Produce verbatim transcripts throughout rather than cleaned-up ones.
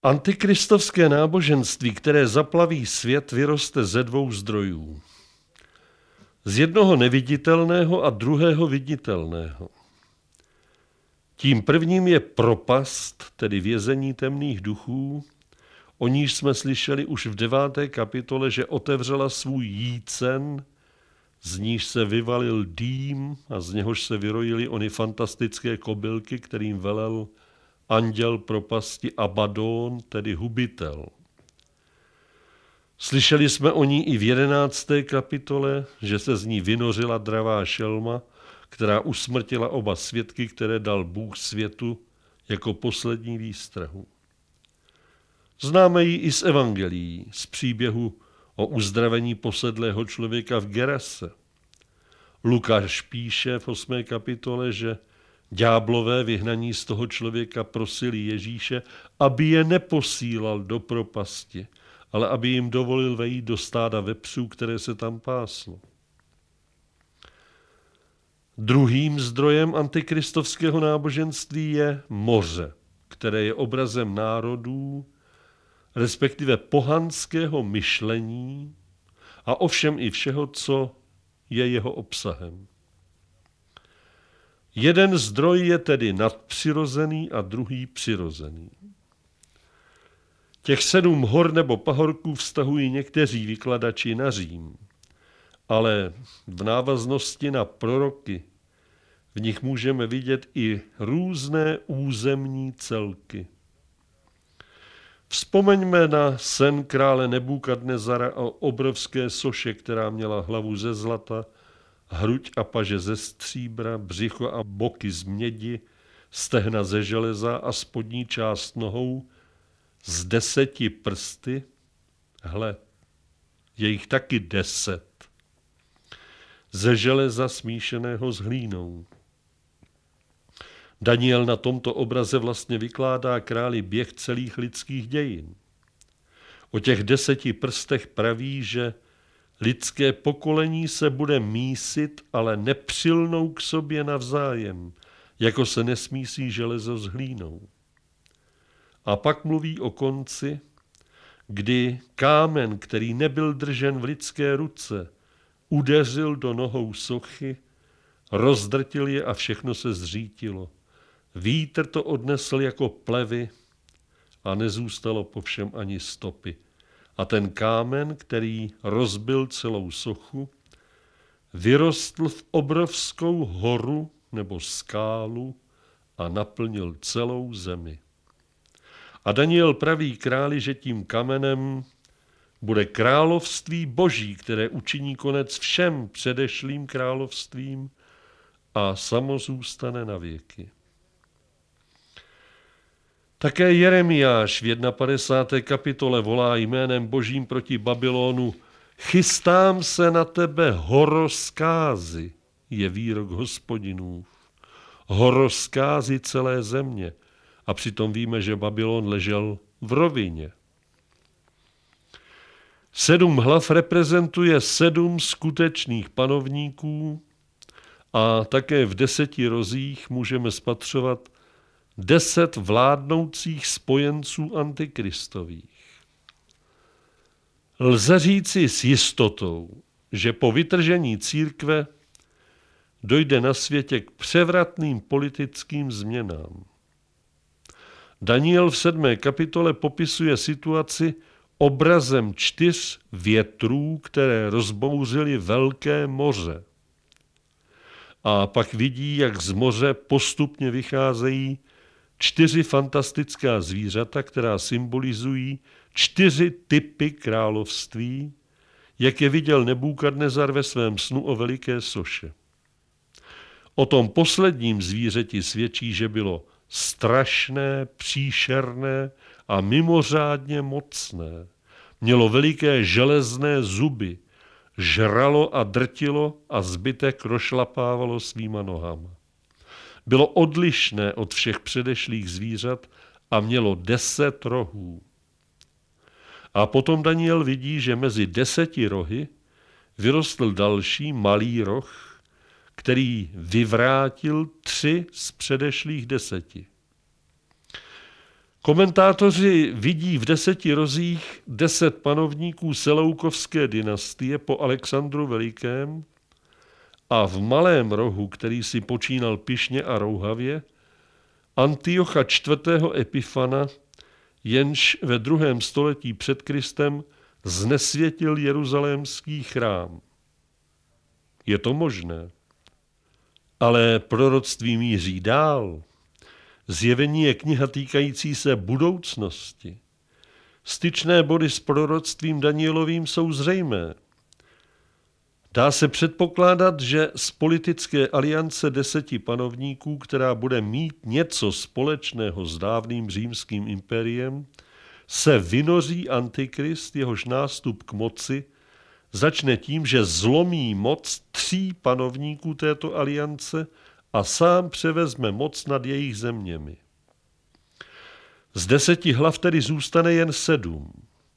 Antikristovské náboženství, které zaplaví svět, vyroste ze dvou zdrojů. Z jednoho neviditelného a druhého viditelného. Tím prvním je propast, tedy vězení temných duchů, o níž jsme slyšeli už v deváté kapitole, že otevřela svůj jícen, z níž se vyvalil dým a z něhož se vyrojily ony fantastické kobylky, kterým velel anděl propasti Abadón, tedy hubitel. Slyšeli jsme o ní i v jedenácté kapitole, že se z ní vynořila dravá šelma, která usmrtila oba svědky, které dal Bůh světu jako poslední výstrahu. Známe ji i z evangelií, z příběhu o uzdravení posedlého člověka v Gerase. Lukáš píše v osmé kapitole, že ďáblové vyhnaní z toho člověka prosili Ježíše, aby je neposílal do propasti, ale aby jim dovolil vejít do stáda vepřů, které se tam páslo. Druhým zdrojem antikristovského náboženství je moře, které je obrazem národů, respektive pohanského myšlení a ovšem i všeho, co je jeho obsahem. Jeden zdroj je tedy nadpřirozený a druhý přirozený. Těch sedm hor nebo pahorků vztahují někteří vykladači na Řím, ale v návaznosti na proroky v nich můžeme vidět i různé územní celky. Vzpomeňme na sen krále Nebukadnezara o obrovské soše, která měla hlavu ze zlata, hruď a paže ze stříbra, břicho a boky z mědi, stehna ze železa a spodní část nohou z deseti prsty. Hle, je jich taky deset. Ze železa smíšeného s hlínou. Daniel na tomto obraze vlastně vykládá králi běh celých lidských dějin. O těch deseti prstech praví, že lidské pokolení se bude mísit, ale nepřilnou k sobě navzájem, jako se nesmísí železo s hlínou. A pak mluví o konci, kdy kámen, který nebyl držen v lidské ruce, udeřil do nohou sochy, rozdrtil je a všechno se zřítilo. Vítr to odnesl jako plevy a nezůstalo po všem ani stopy. A ten kámen, který rozbil celou sochu, vyrostl v obrovskou horu nebo skálu a naplnil celou zemi. A Daniel praví králi, že tím kamenem bude království Boží, které učiní konec všem předešlým královstvím a samo zůstane na věky. Také Jeremiáš v padesáté první kapitole volá jménem Božím proti Babylonu: Chystám se na tebe, horoskázy, je výrok Hospodinův. Horoskázy celé země. A přitom víme, že Babylon ležel v rovině. Sedm hlav reprezentuje sedm skutečných panovníků a také v deseti rozích můžeme spatřovat deset vládnoucích spojenců antikristových. Lze říci s jistotou, že po vytržení církve dojde na světě k převratným politickým změnám. Daniel v sedmé kapitole popisuje situaci obrazem čtyř větrů, které rozbouřily velké moře. A pak vidí, jak z moře postupně vycházejí čtyři fantastická zvířata, která symbolizují čtyři typy království, jak je viděl Nebukadnezar ve svém snu o veliké soše. O tom posledním zvířeti svědčí, že bylo strašné, příšerné a mimořádně mocné. Mělo veliké železné zuby, žralo a drtilo a zbytek rošlapávalo svýma nohama. Bylo odlišné od všech předešlých zvířat a mělo deset rohů. A potom Daniel vidí, že mezi deseti rohy vyrostl další malý roh, který vyvrátil tři z předešlých deseti. Komentátoři vidí v deseti rozích deset panovníků Seloukovské dynastie po Alexandru Velikém a v malém rohu, který si počínal pyšně a rouhavě, Antiocha čtvrtého. Epifana, jenž ve druhém století před Kristem znesvětil jeruzalémský chrám. Je to možné. Ale proroctví míří dál. Zjevení je kniha týkající se budoucnosti. Styčné body s proroctvím Danielovým jsou zřejmé. Dá se předpokládat, že z politické aliance deseti panovníků, která bude mít něco společného s dávným římským impériem, se vynoří antikrist, jehož nástup k moci začne tím, že zlomí moc tří panovníků této aliance a sám převezme moc nad jejich zeměmi. Z deseti hlav tedy zůstane jen sedm.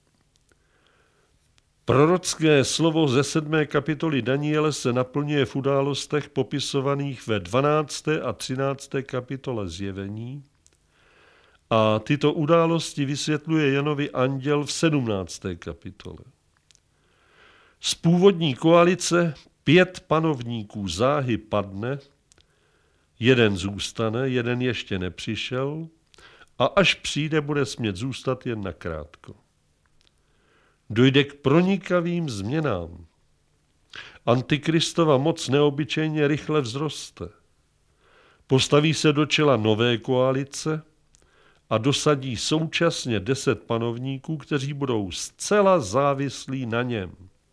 Prorocké slovo ze sedmé kapitoly Daniele se naplňuje v událostech popisovaných ve dvanácté a třinácté kapitole Zjevení a tyto události vysvětluje Janovi anděl v sedmnácté kapitole. Z původní koalice pět panovníků záhy padne, jeden zůstane, jeden ještě nepřišel a až přijde, bude smět zůstat jen nakrátko. Dojde k pronikavým změnám. Antikristova moc neobyčejně rychle vzroste. Postaví se do čela nové koalice a dosadí současně deset panovníků, kteří budou zcela závislí na něm.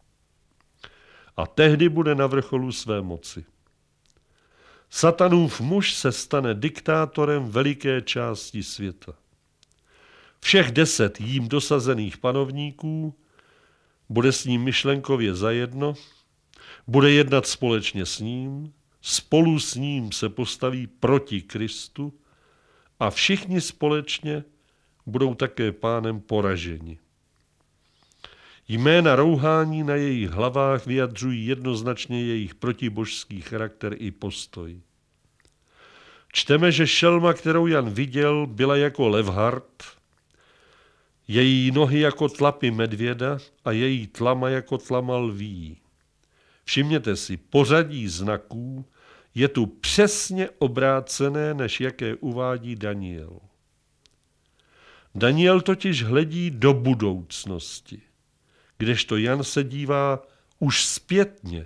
A tehdy bude na vrcholu své moci. Satanův muž se stane diktátorem veliké části světa. Všech deset jím dosazených panovníků bude s ním myšlenkově zajedno, bude jednat společně s ním, spolu s ním se postaví proti Kristu a všichni společně budou také pánem poraženi. Jména rouhání na jejich hlavách vyjadřují jednoznačně jejich protibožský charakter i postoj. Čteme, že šelma, kterou Jan viděl, byla jako levhart, její nohy jako tlapy medvěda a její tlama jako tlama lví. Všimněte si, pořadí znaků je tu přesně obrácené, než jaké uvádí Daniel. Daniel totiž hledí do budoucnosti, kdežto Jan se dívá už zpětně.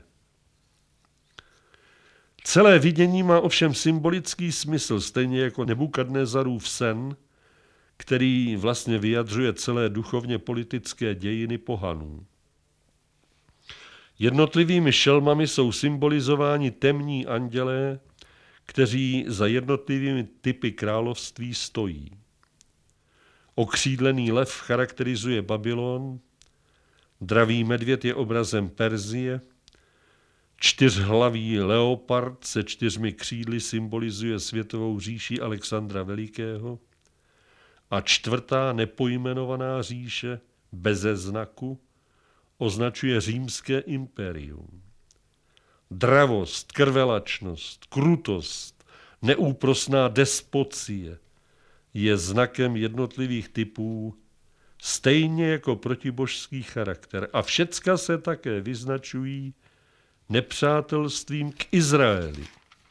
Celé vidění má ovšem symbolický smysl, stejně jako Nebukadnezarův sen, který vlastně vyjadřuje celé duchovně politické dějiny pohanů. Jednotlivými šelmami jsou symbolizováni temní andělé, kteří za jednotlivými typy království stojí. Okřídlený lev charakterizuje Babylon, dravý medvěd je obrazem Perzie, čtyřhlavý leopard se čtyřmi křídly symbolizuje světovou říši Alexandra Velikého a čtvrtá nepojmenovaná říše beze znaku označuje římské impérium. Dravost, krvelačnost, krutost, neúprosná despocie je znakem jednotlivých typů, stejně jako protibožský charakter. A všecka se také vyznačují nepřátelstvím k Izraeli.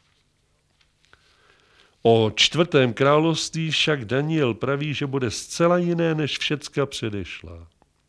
O čtvrtém království však Daniel praví, že bude zcela jiné než všecka předešlá.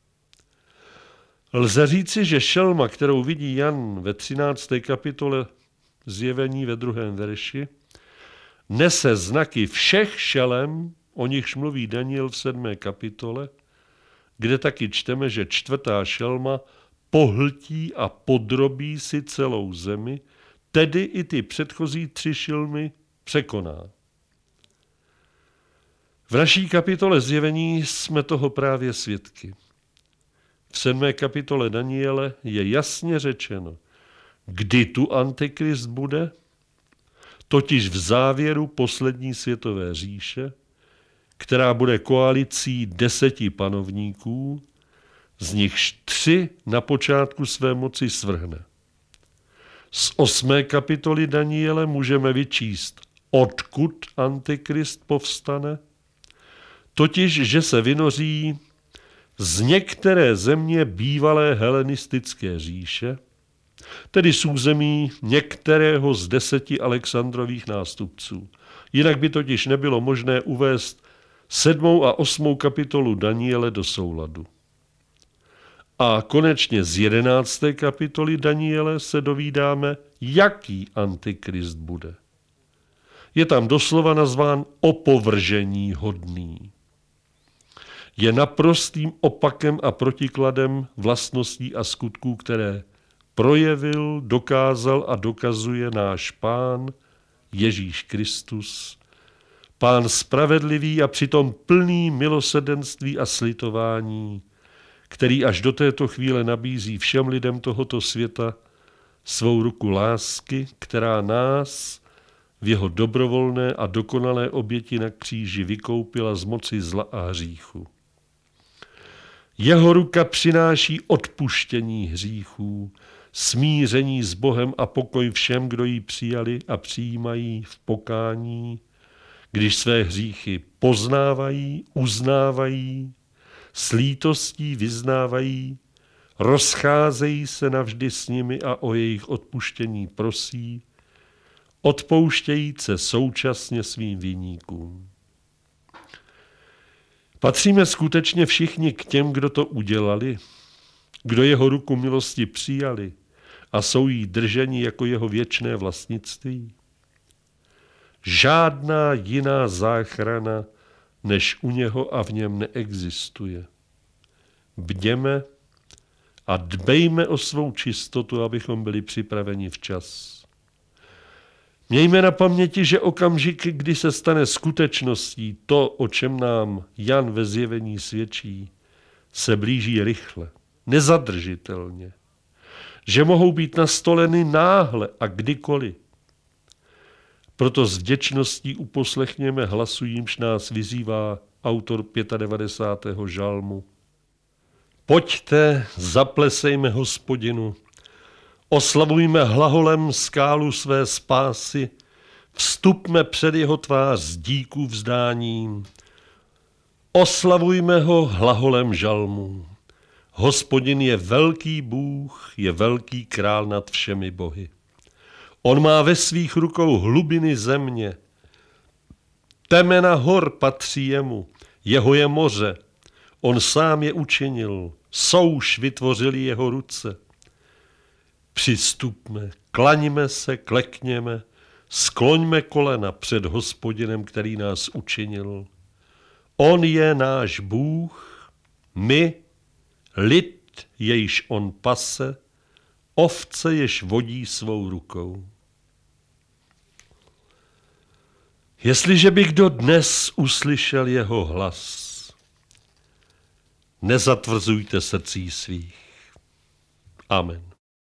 Lze říci, že šelma, kterou vidí Jan ve třinácté kapitole Zjevení ve druhém verši, nese znaky všech šelem, o nichž mluví Daniel v sedmé kapitole, kde taky čteme, že čtvrtá šelma pohltí a podrobí si celou zemi, tedy i ty předchozí tři šelmy překoná. V naší kapitole Zjevení jsme toho právě svědky. V sedmé kapitole Daniele je jasně řečeno, kdy tu antikrist bude, totiž v závěru poslední světové říše, která bude koalicí deseti panovníků, z nichž tři na počátku své moci svrhne. Z osmé kapitoly Daniele můžeme vyčíst, odkud antikrist povstane, totiž, že se vynoří z některé země bývalé helenistické říše, tedy z území některého z deseti Alexandrových nástupců. Jinak by totiž nebylo možné uvést sedmou a osmou kapitolu Daniele do souladu. A konečně z jedenácté kapitoly Daniele se dovídáme, jaký antikrist bude. Je tam doslova nazván opovržení hodný. Je naprostým opakem a protikladem vlastností a skutků, které projevil, dokázal a dokazuje náš Pán Ježíš Kristus, Pán spravedlivý a přitom plný milosrdenství a slitování, který až do této chvíle nabízí všem lidem tohoto světa svou ruku lásky, která nás v jeho dobrovolné a dokonalé oběti na kříži vykoupila z moci zla a hříchu. Jeho ruka přináší odpuštění hříchů, smíření s Bohem a pokoj všem, kdo ji přijali a přijímají v pokání, když své hříchy poznávají, uznávají, s lítostí vyznávají, rozcházejí se navždy s nimi a o jejich odpuštění prosí, odpouštějí se současně svým viníkům. Patříme skutečně všichni k těm, kdo to udělali, kdo jeho ruku milosti přijali a jsou jí drženi jako jeho věčné vlastnictví? Žádná jiná záchrana než u něho a v něm neexistuje. Bděme a dbejme o svou čistotu, abychom byli připraveni včas. Mějme na paměti, že okamžik, kdy se stane skutečností to, o čem nám Jan ve zjevení svědčí, se blíží rychle, nezadržitelně, že mohou být nastoleny náhle a kdykoliv. Proto s vděčností uposlechněme hlasu, jímž nás vyzývá autor devadesátého pátého žalmu. Pojďte, zaplesejme Hospodinu, oslavujme hlaholem skálu své spásy, vstupme před jeho tvář s díků vzdáním, oslavujme ho hlaholem žalmu. Hospodin je velký Bůh, je velký král nad všemi bohy. On má ve svých rukou hlubiny země. Temena hor patří jemu, jeho je moře. On sám je učinil, souš vytvořili jeho ruce. Přistupme, klaňme se, klekněme, skloňme kolena před Hospodinem, který nás učinil. On je náš Bůh, my, lid, jejž on pase, ovce, jež vodí svou rukou. Jestliže by kdo dnes uslyšel jeho hlas, nezatvrzujte srdcí svých. Amen.